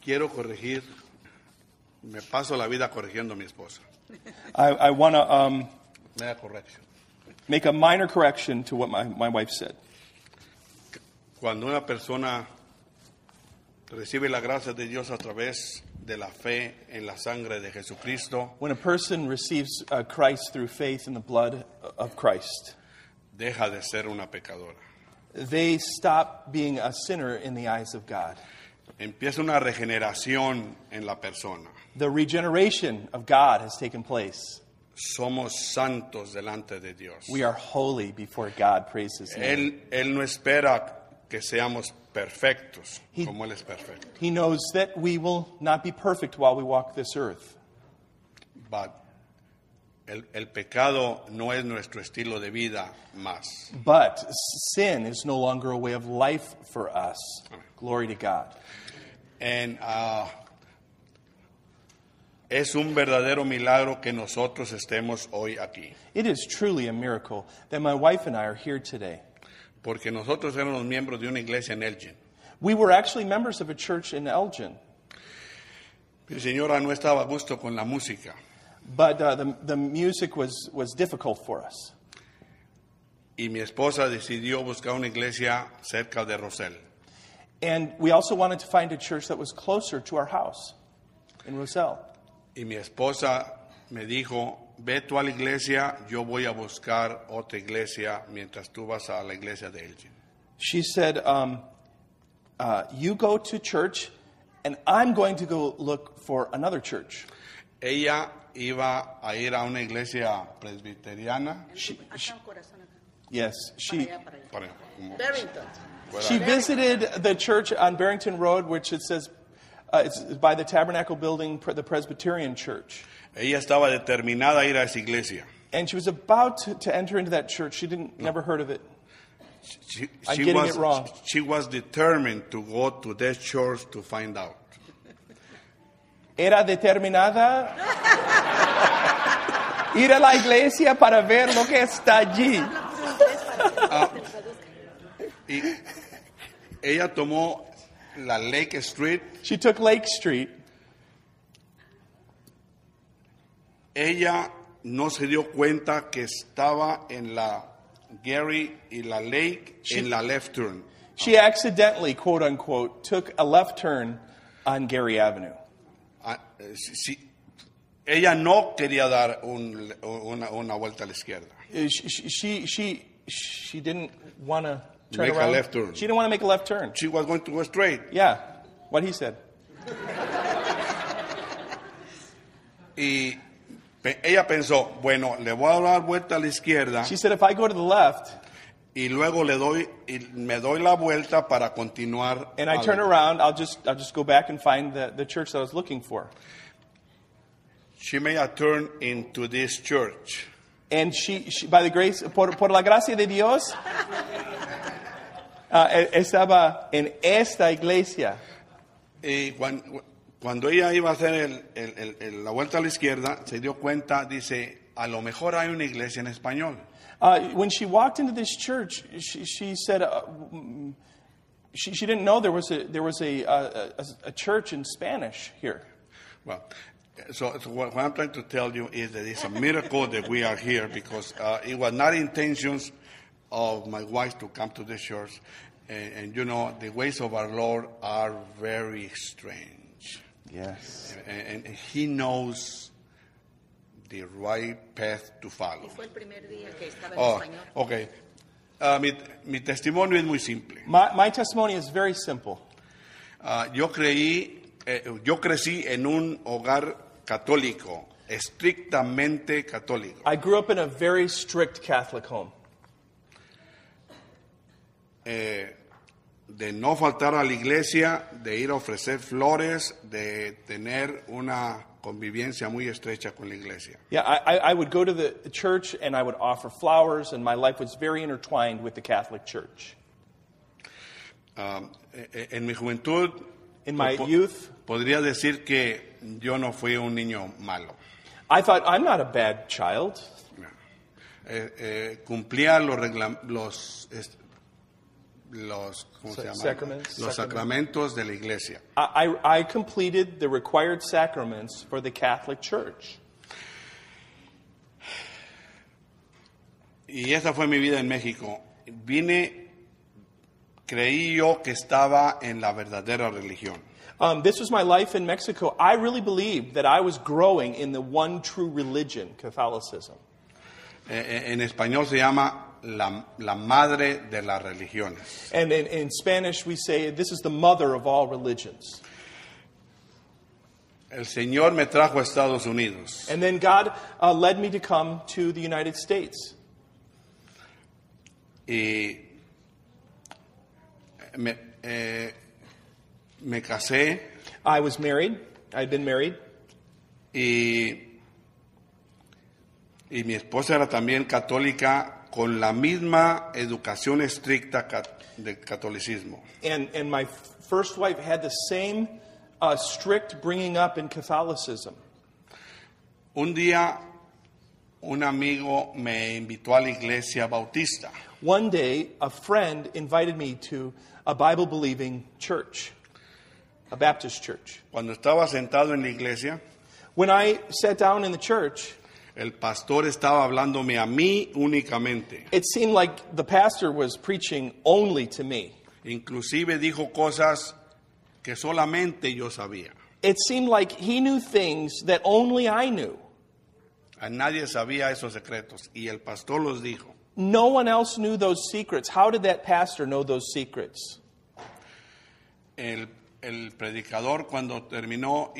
quiero corregir, me paso la vida corrigiendo a mi esposa. I want to Mea correction. make a minor correction to what my wife said. Cuando una persona recibe la gracia de Dios a través de la fe en la sangre de Jesucristo, When a person receives Christ through faith in the blood of Christ, deja de ser una pecadora. they stop being a sinner in the eyes of God. Empieza una regeneración en la persona. The regeneration of God has taken place. Somos santos delante de Dios. We are holy before God, praise His name. Él no espera que seamos perfectos como Él es perfecto. He knows that we will not be perfect while we walk this earth. But el pecado no es nuestro estilo de vida más. But sin is no longer a way of life for us. Glory to God. And es un verdadero milagro que nosotros estemos hoy aquí. It is truly a miracle that my wife and I are here today. Porque nosotros éramos miembros de una iglesia en Elgin. We were actually members of a church in Elgin, Mi señora no estaba a gusto con la música. but the music was difficult for us. Y mi esposa decidió buscar una iglesia cerca de Rosell. And we also wanted to find a church that was closer to our house in Roselle. Y mi esposa me dijo, ve tú a la iglesia, yo voy a buscar otra iglesia mientras tú vas a la iglesia de Elgin. She said, you go to church, and I'm going to go look for another church. Ella iba a ir a una iglesia presbiteriana. Yes, she Para- como- Barrington. She visited the church on Barrington Road, which it says it's by the Tabernacle Building, the Presbyterian Church. Ella estaba determinada a ir a esa iglesia. And she was about to enter into that church. She never heard of it. I'm She getting it wrong. She was determined to go to that church to find out. Era determinada ir a la iglesia para ver lo que está allí. Y ella tomó la Lake Street. She took Lake Street. Ella no se dio cuenta que estaba en la Gary y la Lake en la left turn. She accidentally, quote unquote, took a left turn on Gary Avenue. Ella no quería dar una vuelta a la izquierda. She didn't want to turn Make a around. left turn. She didn't want to make a left turn. She was going to go straight. Yeah, what he said. Y ella pensó, bueno, le voy a dar vuelta a la izquierda She said, if I go to the left y luego me doy la vuelta para continuar. and I turn around, I'll just go back and find the church that I was looking for. She made a turn into this church. And she by the grace, por la gracia de Dios, estaba en esta iglesia. Y cuando ella iba a hacer la vuelta a la izquierda, se dio cuenta, dice, a lo mejor hay una iglesia en español. When she walked into this church, she said she didn't know there was a church in Spanish here. Well, so what I'm trying to tell you is that it's a miracle that we are here, because it was not intentions of my wife to come to this church. And you know, the ways of our Lord are very strange. Yes. And He knows the right path to follow. Fue el primer día que estaba en Oh, español. okay. Mi testimonio es muy simple. My testimony is very simple. Yo crecí en un hogar católico, estrictamente católico. I grew up in a very strict Catholic home. De no faltar a la iglesia, de ir a ofrecer flores, de tener una convivencia muy estrecha con la iglesia. Yeah, I would go to the church and I would offer flowers, and my life was very intertwined with the Catholic Church. En mi juventud, In my youth, podría decir que yo no fui un niño malo. I thought, I'm not a bad child. Cumplía ¿cómo se llama? Sacraments. Los sacramentos de la iglesia. I completed the required sacraments for the Catholic Church. Y esa fue mi vida en México. Creí yo que estaba en la verdadera religión. This was my life in Mexico. I really believed that I was growing in the one true religion, Catholicism. En español se llama la madre de las religiones. And in Spanish we say this is the mother of all religions. El Señor me trajo a Estados Unidos. And then God led me to come to the United States. Y me casé. I was married. I had been married. Y mi esposa era también católica con la misma educación estricta del catolicismo. And my first wife had the same strict bringing up in Catholicism. Un día un amigo me invitó a la iglesia bautista. One day, a friend invited me to a Bible-believing church, a Baptist church. Cuando estaba sentado en la iglesia, When I sat down in the church, el pastor estaba hablándome a mí únicamente. it seemed like the pastor was preaching only to me. Inclusive dijo cosas que solamente yo sabía. It seemed like he knew things that only I knew. A nadie sabía esos secretos y el pastor los dijo. No one else knew those secrets. How did that pastor know those secrets? El predicador cuando terminó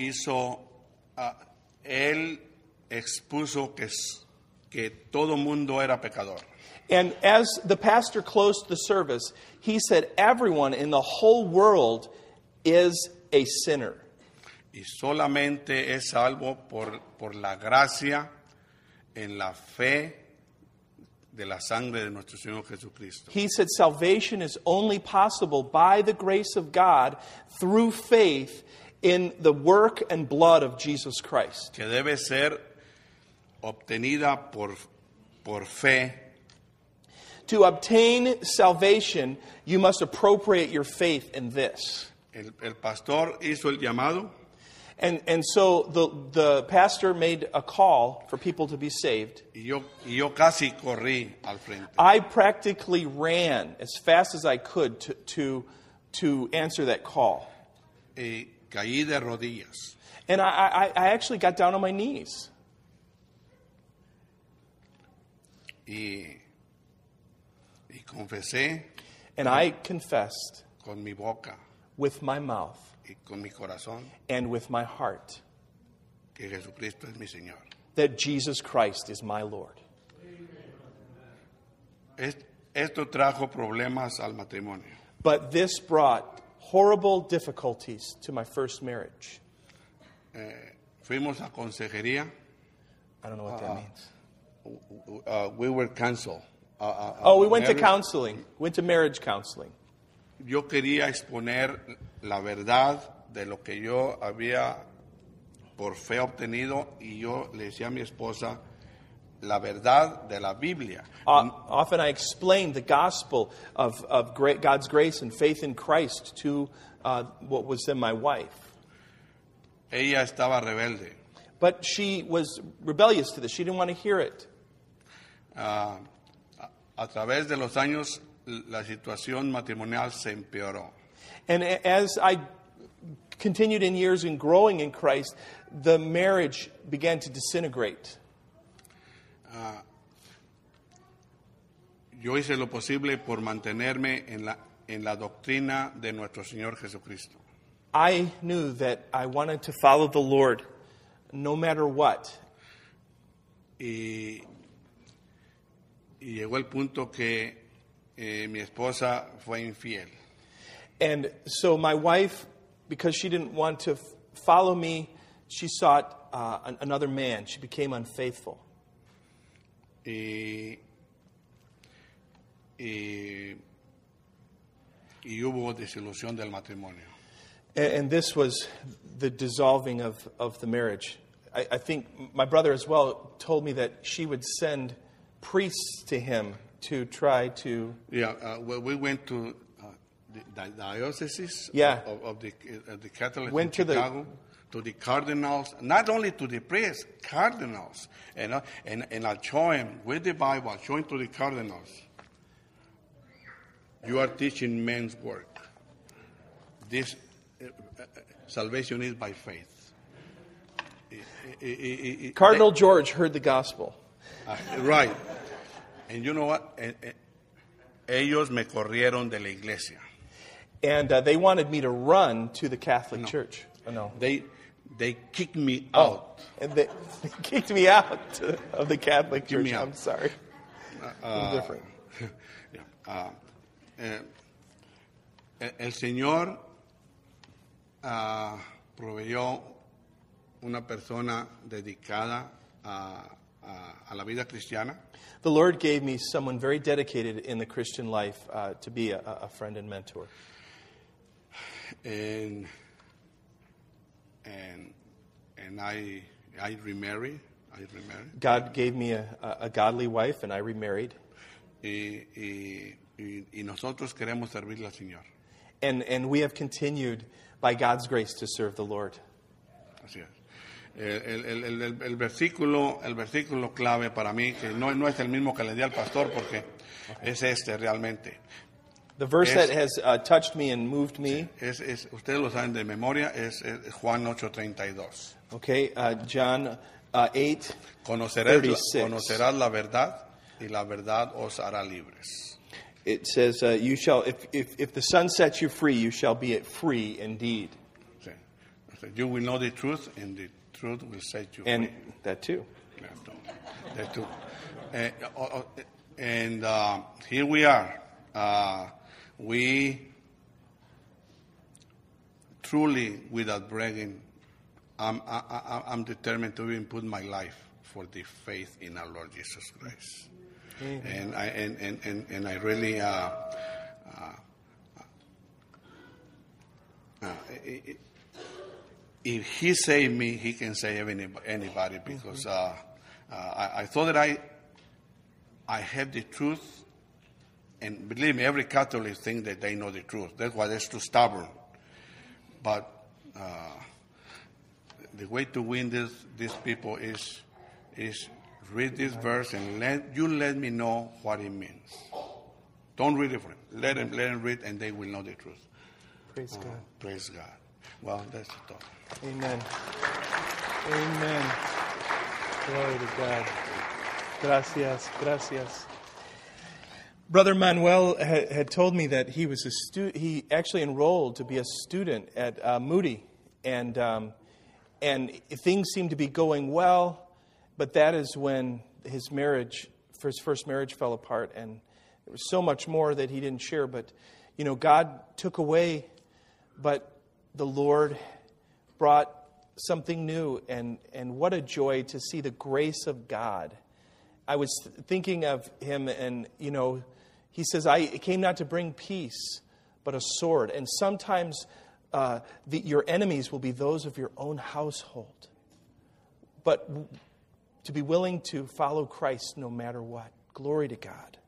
él expuso que todo mundo era pecador. And as the pastor closed the service, he said everyone in the whole world is a sinner. Y solamente es salvo por la gracia en la fe de la sangre de nuestro Señor Jesucristo. He said salvation is only possible by the grace of God through faith in the work and blood of Jesus Christ. Que debe ser obtenida por fe. To obtain salvation, you must appropriate your faith in this. El pastor hizo el llamado. And so the pastor made a call for people to be saved. Y yo casi corrí al frente. I practically ran as fast as I could to answer that call. Y caí de rodillas. And I actually got down on my knees. Y confesé. And I confessed Con mi boca with my mouth y con mi corazón and with my heart que Jesucristo es mi Señor. that Jesus Christ is my Lord. Esto trajo problemas al matrimonio. But this brought horrible difficulties to my first marriage. Fuimos a consejería. I don't know what that means. We were canceled. We went to counseling. Went to marriage counseling. Yo quería exponer la verdad de lo que yo había por fe obtenido y yo le decía a mi esposa la verdad de la Biblia. Often I explained the gospel of God's grace and faith in Christ to what was then my wife. Ella estaba rebelde. But she was rebellious to this. She didn't want to hear it. A través de los años la situación matrimonial se empeoró. And as I continued in years in growing in Christ, the marriage began to disintegrate. Yo hice lo posible por mantenerme en la doctrina de nuestro Señor Jesucristo. I knew that I wanted to follow the Lord no matter what. Y llegó el punto que mi esposa fue infiel. And so my wife, because she didn't want to follow me, she sought another man. She became unfaithful. Y hubo desilusión del matrimonio. And this was the dissolving of the marriage. I think my brother as well told me that she would send priests to him to try to... Yeah, we went to the diocese Yeah. of the Catholic Went in to the- Chicago, to the cardinals, not only to the priests, cardinals. And I'll show him with the Bible, I'll show him to the cardinals. You are teaching men's work. This salvation is by faith. Cardinal George heard the gospel. Right. And you know what? Ellos me corrieron de la iglesia. And they wanted me to run to the Catholic Church. Oh, no. They kicked me out. And they kicked me out of the Catholic Kicked me Church. out. I'm sorry. I'm different. El Señor proveyó una persona dedicada a la vida cristiana. The Lord gave me someone very dedicated in the Christian life to be a friend and mentor. And I remarried. God gave me a godly wife, and I remarried. Y nosotros queremos servirle al Señor. And we have continued, by God's grace, to serve the Lord. Así es. El versículo clave para mí, que no es el mismo que le di al pastor, porque es este realmente. The verse that has touched me and moved me. Ustedes lo saben de memoria, es Juan 8:32. Okay, John 8. Conocerás la verdad, y la verdad os hará libres. It says, "You shall, if the Son sets you free, you shall be free indeed." Sí. You will know the truth, and the truth will set you And free. that too. That too. And here we are. We truly, without bragging, I'm determined to even put my life for the faith in our Lord Jesus Christ. And I really if He saved me, He can save anybody, because I thought that I have the truth. And believe me, every Catholic thinks that they know the truth. That's why they're too stubborn. But the way to win these people is read this verse and let me know what it means. Don't read it for them. Let them read, and they will know the truth. Praise God. Praise God. Well, that's the thought. Amen. Amen. Glory to God. Gracias. Gracias. Brother Manuel had told me that he was he actually enrolled to be a student at Moody, and things seemed to be going well, but that is when his first marriage fell apart, and there was so much more that he didn't share. But God took away, but the Lord brought something new, and what a joy to see the grace of God. I was thinking of him, and he says, I came not to bring peace, but a sword. And sometimes your enemies will be those of your own household. But to be willing to follow Christ no matter what. Glory to God.